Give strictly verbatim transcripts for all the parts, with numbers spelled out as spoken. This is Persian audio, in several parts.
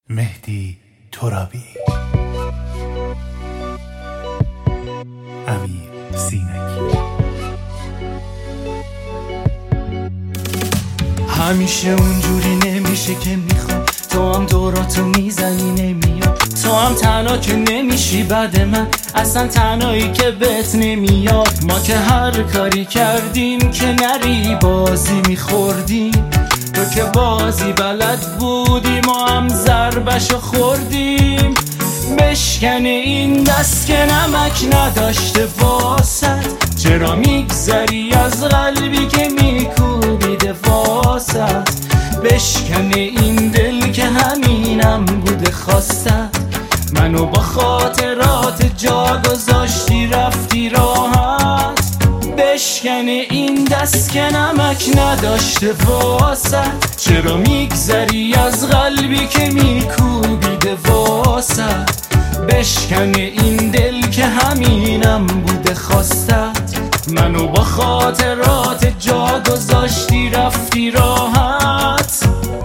مهدی ترابی، امیر سینکی. همیشه اونجوری نمیشه که میخوام، تو هم دوراتو میزنی نمیاد، تو هم تنها که نمیشی بعد من، اصلا تنهایی که بهت نمیاد. ما که هر کاری کردیم که نری بازی میخوردیم، تو که بازی بلد بودی ما هم ضربشو خوردیم. بشکنه این دست که نمک نداشته واسد، چرا میگذری از قلبی که میکوبیده واسد. بشکنه این دل که همینم بوده خواستد، منو با خاطرات جا گذاشتی رفتی راحت. بشکنه این دست که نمک نداشته واسد، چرا میگذری از قلبی که میکوبیده واسد. بشکنه این دل که همینم بوده خواستد، منو با خاطرات جا گذاشتی رفتی راحت.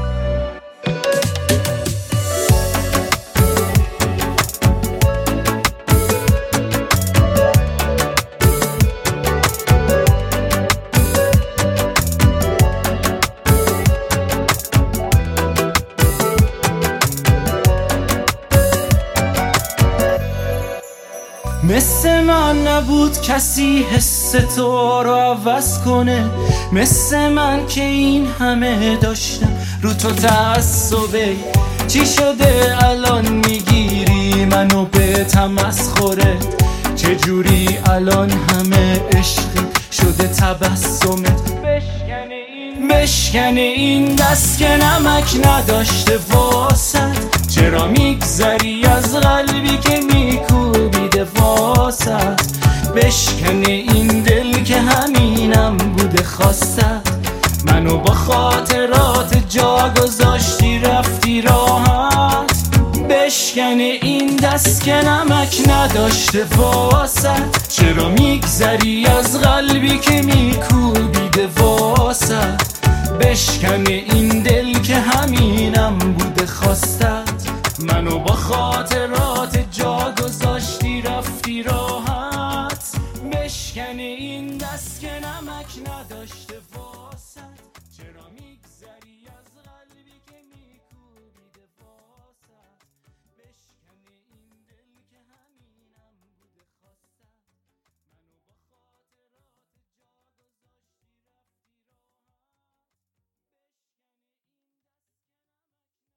مثل من نبود کسی حس تو رو عوض کنه، مثل من که این همه داشتم رو تو تعصبه. چی شده الان میگیری منو به تمسخره، چجوری الان همه عشقی شده تبسمت. بشکنه این بشکنه این دست که نمک نداشته واسد، چرا میگذری از قلبی که میکوبیده واسد. بشکنه این دل که همینم بوده خواستد، منو با خاطرات جا گذاشتی رفتی راحت. بشکنه این دست که نمک نداشته واسد، چرا میگذری از قلبی که میکوبیده واسد. بشکنه این دل که همینم بوده خواستد،